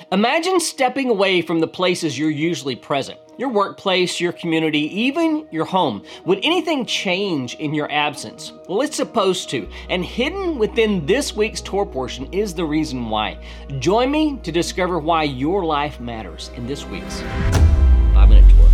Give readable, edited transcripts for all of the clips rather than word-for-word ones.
Imagine stepping away from the places you're usually present. Your workplace, your community, even your home. Would anything change in your absence? Well, it's supposed to. And hidden within this week's Torah portion is the reason why. Join me to discover why your life matters in this week's 5-Minute Torah.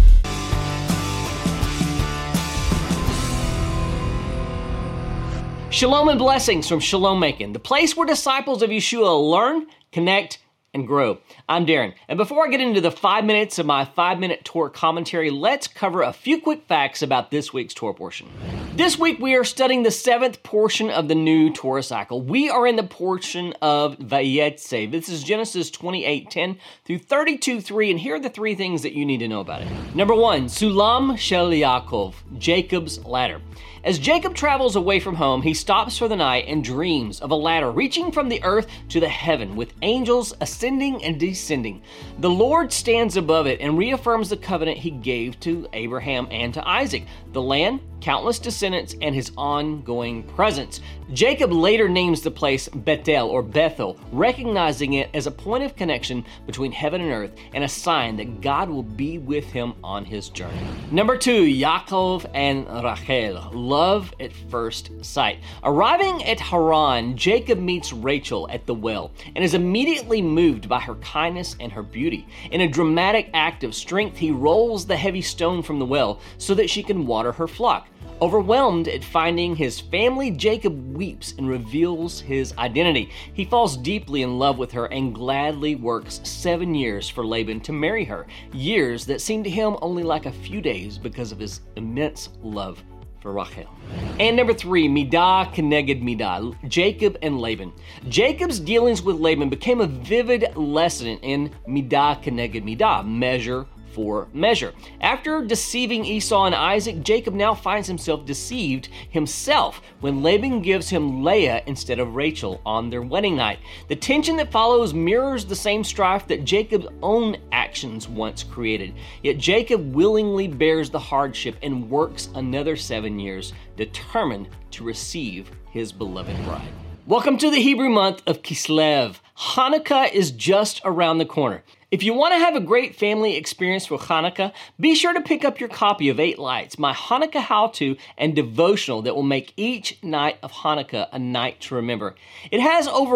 Shalom and blessings from Shalom Making, the place where disciples of Yeshua learn, connect, and grow. I'm Darren, and before I get into the 5 minutes of my 5-minute Torah commentary, let's cover a few quick facts about this week's Torah portion. This week we are studying the 7th portion of the new Torah cycle. We are in the portion of Vayetze. This is Genesis 28:10 through 32:3, and here are the 3 things that you need to know about it. Number 1, Sulam Shel Yaakov, Jacob's ladder. As Jacob travels away from home, he stops for the night and dreams of a ladder reaching from the earth to the heaven with angels ascending and descending. The Lord stands above it and reaffirms the covenant he gave to Abraham and to Isaac, the land, countless descendants, and his ongoing presence. Jacob later names the place Bethel or Bethel, recognizing it as a point of connection between heaven and earth and a sign that God will be with him on his journey. Number 2, Yaakov and Rachel, love at first sight. Arriving at Haran, Jacob meets Rachel at the well and is immediately moved by her kindness and her beauty. In a dramatic act of strength, he rolls the heavy stone from the well so that she can water her flock. Overwhelmed at finding his family, Jacob weeps and reveals his identity. He falls deeply in love with her and gladly works 7 years for Laban to marry her, years that seem to him only like a few days because of his immense love for Rachel. And number 3, Midah Keneged Midah, Jacob and Laban. Jacob's dealings with Laban became a vivid lesson in Midah Keneged Midah, measure for measure. After deceiving Esau and Isaac, Jacob now finds himself deceived himself when Laban gives him Leah instead of Rachel on their wedding night. The tension that follows mirrors the same strife that Jacob's own actions once created. Yet Jacob willingly bears the hardship and works another 7 years, determined to receive his beloved bride. Welcome to the Hebrew month of Kislev. Hanukkah is just around the corner. If you want to have a great family experience for Hanukkah, be sure to pick up your copy of 8 Lights, my Hanukkah how-to and devotional that will make each night of Hanukkah a night to remember. It has over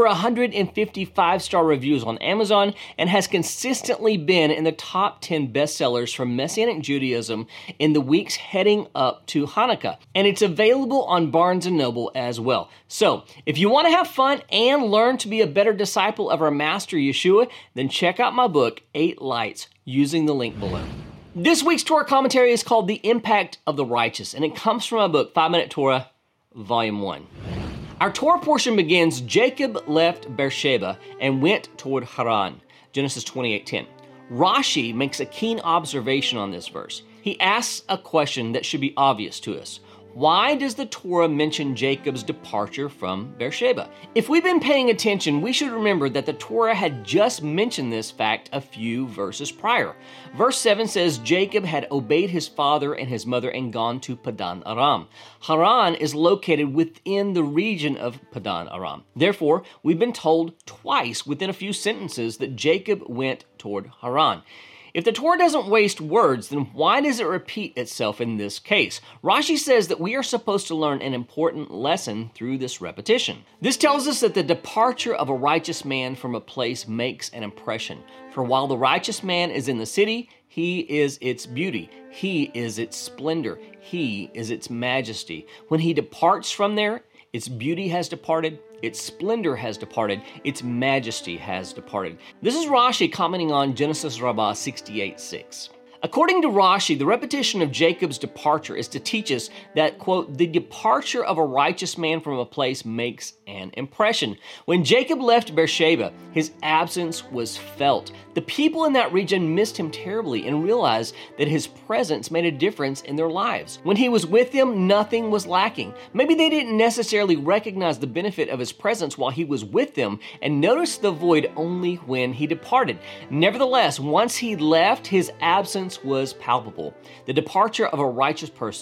150 5-star reviews on Amazon and has consistently been in the top 10 bestsellers from Messianic Judaism in the weeks heading up to Hanukkah. And it's available on Barnes & Noble as well. So, if you want to have fun and learn to be a better disciple of our Master Yeshua, then check out my book, 8 Lights, using the link below. This week's Torah commentary is called The Impact of the Righteous, and it comes from my book, 5-Minute Torah, Volume 1. Our Torah portion begins, Jacob left Beersheba and went toward Haran, Genesis 28:10. Rashi makes a keen observation on this verse. He asks a question that should be obvious to us. Why does the Torah mention Jacob's departure from Beersheba? If we've been paying attention, we should remember that the Torah had just mentioned this fact a few verses prior. Verse 7 says Jacob had obeyed his father and his mother and gone to Padan Aram. Haran is located within the region of Padan Aram. Therefore, we've been told twice within a few sentences that Jacob went toward Haran. If the Torah doesn't waste words, then why does it repeat itself in this case? Rashi says that we are supposed to learn an important lesson through this repetition. This tells us that the departure of a righteous man from a place makes an impression. For while the righteous man is in the city, he is its beauty. He is its splendor. He is its majesty. When he departs from there, its beauty has departed, its splendor has departed, its majesty has departed. This is Rashi commenting on Genesis Rabbah 68:6. According to Rashi, the repetition of Jacob's departure is to teach us that, quote, the departure of a righteous man from a place makes an impression. When Jacob left Beersheba, his absence was felt. The people in that region missed him terribly and realized that his presence made a difference in their lives. When he was with them, nothing was lacking. Maybe they didn't necessarily recognize the benefit of his presence while he was with them and noticed the void only when he departed. Nevertheless, once he left, his absence was palpable. The departure of a righteous person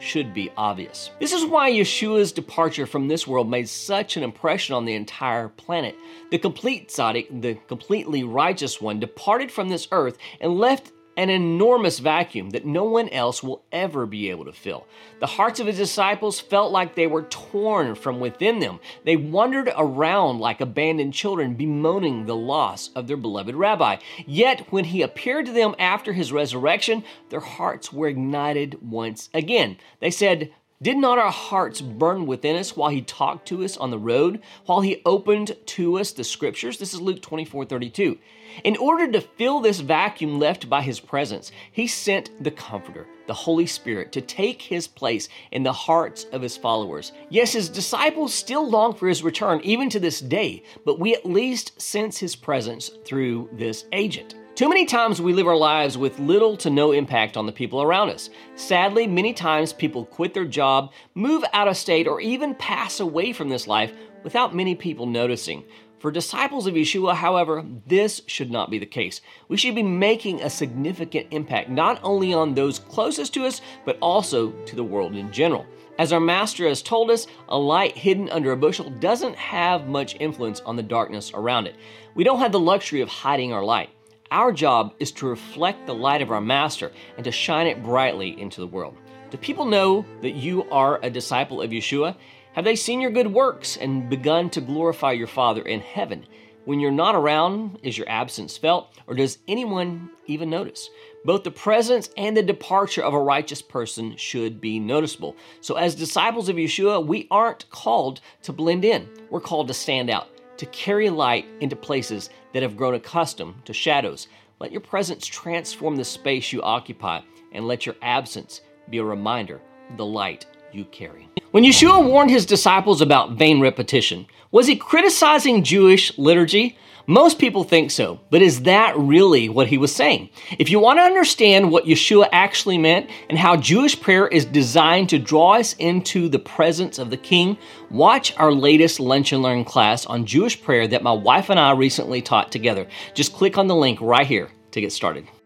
should be obvious. This is why Yeshua's departure from this world made such an impression on the entire planet. The complete tzaddik, the completely righteous one, departed from this earth and left an enormous vacuum that no one else will ever be able to fill. The hearts of his disciples felt like they were torn from within them. They wandered around like abandoned children, bemoaning the loss of their beloved rabbi. Yet, when he appeared to them after his resurrection, their hearts were ignited once again. They said, "Did not our hearts burn within us while he talked to us on the road, while he opened to us the scriptures?" This is Luke 24:32. In order to fill this vacuum left by his presence, he sent the Comforter, the Holy Spirit, to take his place in the hearts of his followers. Yes, his disciples still long for his return, even to this day, but we at least sense his presence through this agent. Too many times we live our lives with little to no impact on the people around us. Sadly, many times people quit their job, move out of state, or even pass away from this life without many people noticing. For disciples of Yeshua, however, this should not be the case. We should be making a significant impact, not only on those closest to us, but also to the world in general. As our Master has told us, a light hidden under a bushel doesn't have much influence on the darkness around it. We don't have the luxury of hiding our light. Our job is to reflect the light of our Master and to shine it brightly into the world. Do people know that you are a disciple of Yeshua? Have they seen your good works and begun to glorify your Father in heaven? When you're not around, is your absence felt, or does anyone even notice? Both the presence and the departure of a righteous person should be noticeable. So as disciples of Yeshua, we aren't called to blend in. We're called to stand out, to carry light into places that have grown accustomed to shadows. Let your presence transform the space you occupy, and let your absence be a reminder of the light you carry. When Yeshua warned his disciples about vain repetition, was he criticizing Jewish liturgy? Most people think so, but is that really what he was saying? If you want to understand what Yeshua actually meant and how Jewish prayer is designed to draw us into the presence of the King, watch our latest Lunch and Learn class on Jewish prayer that my wife and I recently taught together. Just click on the link right here to get started.